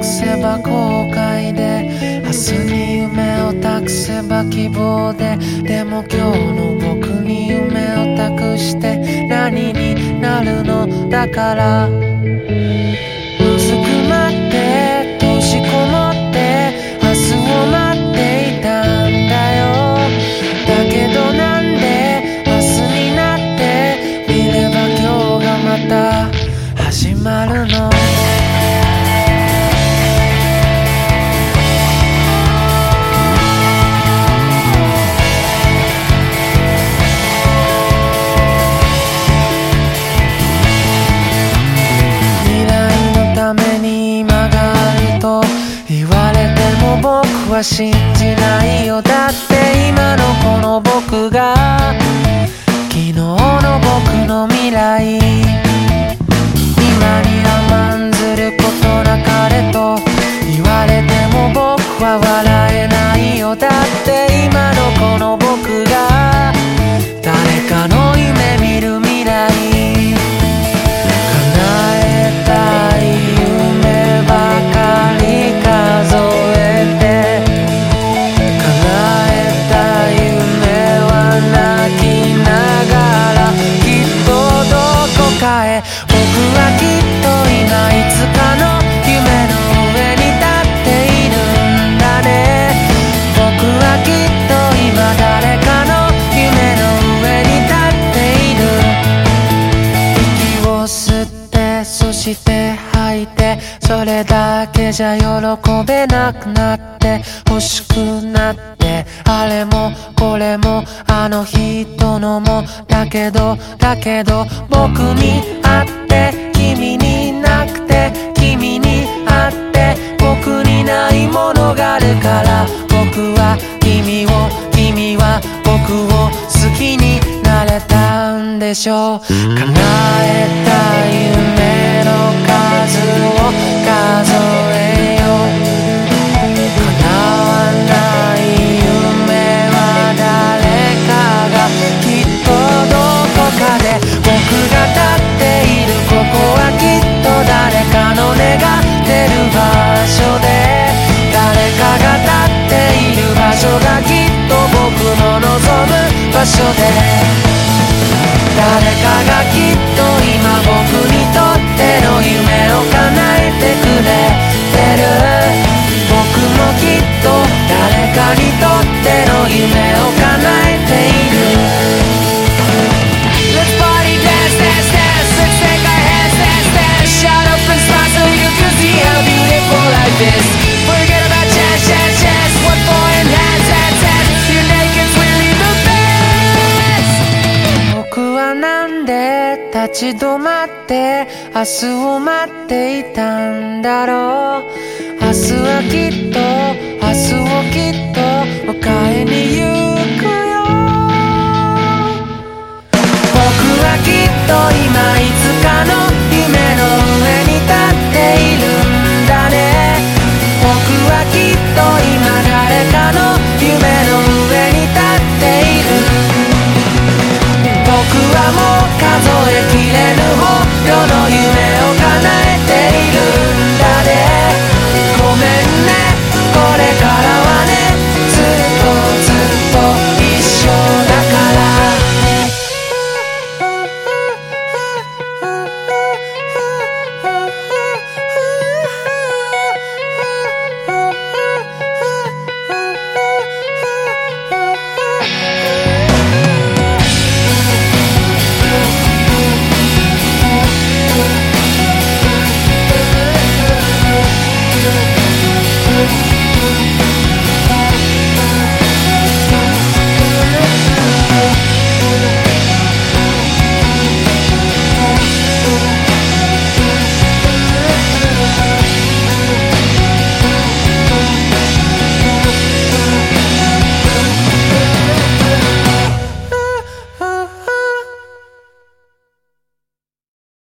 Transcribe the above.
くせば後悔で、明日に夢を託せば希望で、でも今日の僕に夢を託して何になるのだから。うずくまって閉じこもって明日を待っていたんだよ。だけどなんで明日になって見れば今日がまた始まるの。僕は信じないよ。だって今のこの僕が昨日の僕の未来、今に甘んずることなかれと言われても僕は笑えないよ。だって今のこの僕が誰かの夢見る未来、叶えたい夢ばかり数えて、叶えた夢は泣きながらきっとどこかへ、僕はきっと今いつかの夢の上に立っているんだね。僕はきっと今誰かの夢の上に立っている。息を吸ってそして吐いて、それだけじゃ喜べなくなって欲しくなって、あれもこれもあの人のもだけど僕にあって君になくて、君にあって僕にないものがあるから、僕は君を君は僕を好きになれたんでしょう。叶えた夢の数を数えよう。叶わない夢は誰かがきっとどこかで、僕が立っているここはきっと誰かの願ってる場所で、誰かが立っている場所がきっと僕の望む場所で、誰かがきっと今僕にとっての夢を叶えてくれてる。僕もきっと誰かにとっての夢を叶えている。 Let's party, dance, dance, dance. Let's take our hands, dance, dance. Shut up and smile so you can see how beautiful life is. Forget about chance, chance, chance. One for in hands, hands, hands. You're naked, really the best. 僕はなんで立ち止まって明日を待っていたんだろう。明日はきっと明日をきっと迎えに行くよ。僕はきっと今いつかの夢の